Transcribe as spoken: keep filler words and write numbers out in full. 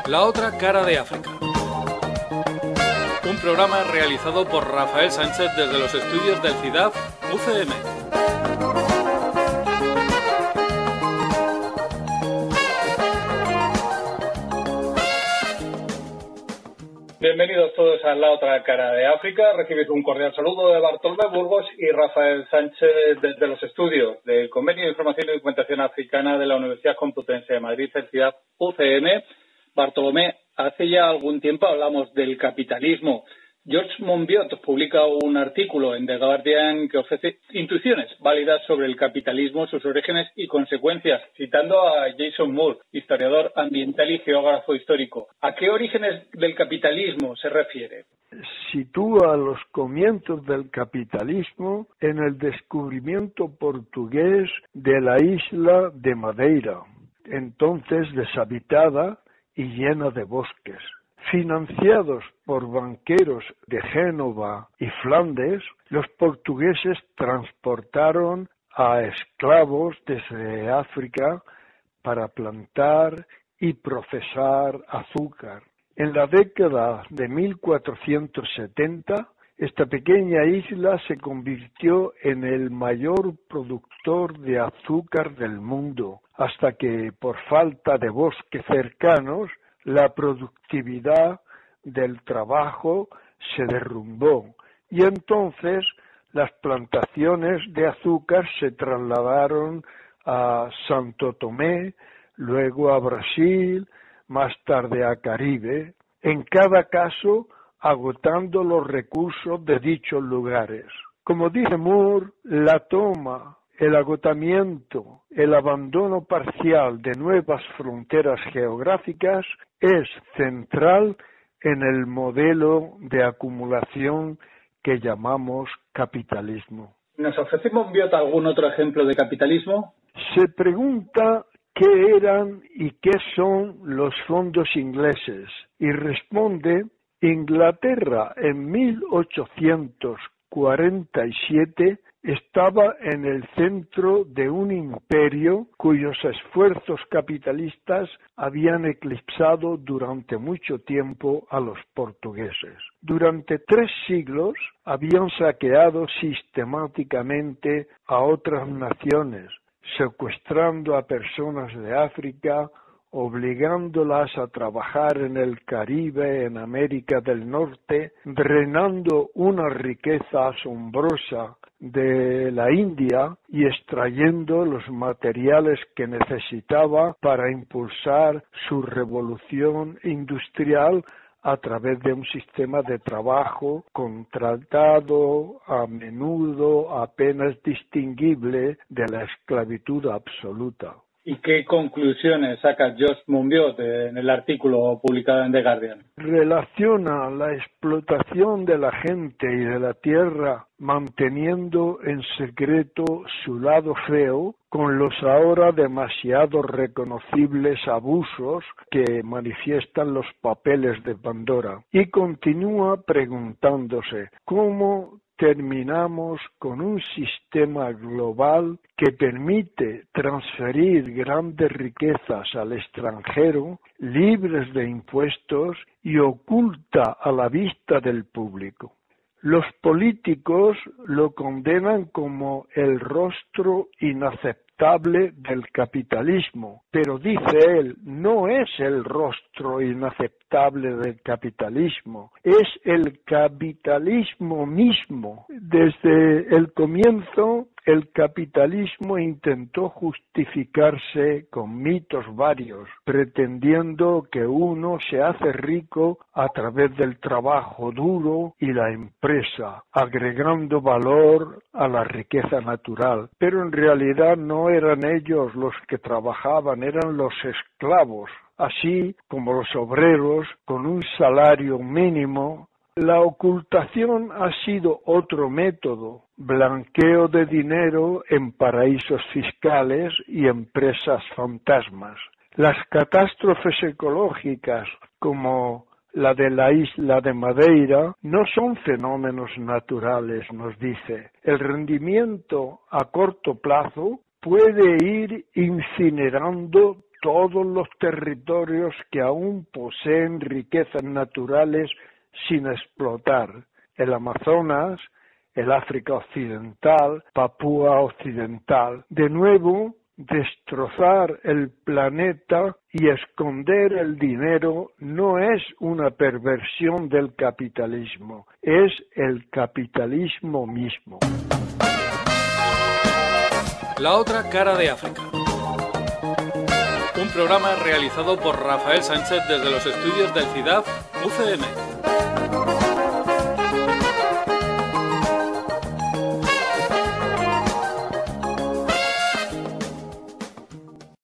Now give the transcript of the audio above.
La otra cara de África. Un programa realizado por Rafael Sánchez desde los estudios del C I D A F U C M. Bienvenidos todos a La otra cara de África. Recibid un cordial saludo de Bartolomé Burgos y Rafael Sánchez desde los estudios del Convenio de Información y Documentación Africana de la Universidad Complutense de Madrid, el C I D A F U C M. Bartolomé, hace ya algún tiempo hablamos del capitalismo. George Monbiot publica un artículo en The Guardian que ofrece intuiciones válidas sobre el capitalismo, sus orígenes y consecuencias, citando a Jason Moore, historiador ambiental y geógrafo histórico. ¿A qué orígenes del capitalismo se refiere? Sitúa los comienzos del capitalismo en el descubrimiento portugués de la isla de Madeira, entonces deshabitada y llena de bosques. Financiados por banqueros de Génova y Flandes, los portugueses transportaron a esclavos desde África para plantar y procesar azúcar. En la década de mil cuatrocientos setenta, esta pequeña isla se convirtió en el mayor productor de azúcar del mundo, hasta que, por falta de bosques cercanos, la productividad del trabajo se derrumbó y entonces las plantaciones de azúcar se trasladaron a Santo Tomé, luego a Brasil, más tarde a Caribe, en cada caso agotando los recursos de dichos lugares. Como dice Moore, la toma, el agotamiento, el abandono parcial de nuevas fronteras geográficas es central en el modelo de acumulación que llamamos capitalismo. ¿Nos ofrece Monbiot algún otro ejemplo de capitalismo? Se pregunta qué eran y qué son los fondos ingleses y responde: Inglaterra en mil ochocientos cuarenta y siete estaba en el centro de un imperio cuyos esfuerzos capitalistas habían eclipsado durante mucho tiempo a los portugueses. Durante tres siglos habían saqueado sistemáticamente a otras naciones, secuestrando a personas de África, obligándolas a trabajar en el Caribe, en América del Norte, drenando una riqueza asombrosa de la India y extrayendo los materiales que necesitaba para impulsar su revolución industrial a través de un sistema de trabajo contratado, a menudo apenas distinguible de la esclavitud absoluta. ¿Y qué conclusiones saca George Monbiot en el artículo publicado en The Guardian? Relaciona la explotación de la gente y de la tierra manteniendo en secreto su lado feo con los ahora demasiado reconocibles abusos que manifiestan los papeles de Pandora. Y continúa preguntándose cómo terminamos con un sistema global que permite transferir grandes riquezas al extranjero, libres de impuestos y oculta a la vista del público. Los políticos lo condenan como el rostro inaceptable del capitalismo, pero dice él, no es el rostro inaceptable del capitalismo, es el capitalismo mismo. Desde el comienzo, el capitalismo intentó justificarse con mitos varios, pretendiendo que uno se hace rico a través del trabajo duro y la empresa, agregando valor a la riqueza natural. Pero en realidad no eran ellos los que trabajaban, eran los esclavos, así como los obreros con un salario mínimo. La ocultación ha sido otro método, blanqueo de dinero en paraísos fiscales y empresas fantasmas. Las catástrofes ecológicas, como la de la isla de Madeira, no son fenómenos naturales, nos dice. El rendimiento a corto plazo puede ir incinerando todos los territorios que aún poseen riquezas naturales sin explotar, el Amazonas, el África Occidental, Papúa Occidental. De nuevo, destrozar el planeta y esconder el dinero no es una perversión del capitalismo, es el capitalismo mismo. La otra cara de África. Un programa realizado por Rafael Sánchez desde los estudios del C I D A F U C M.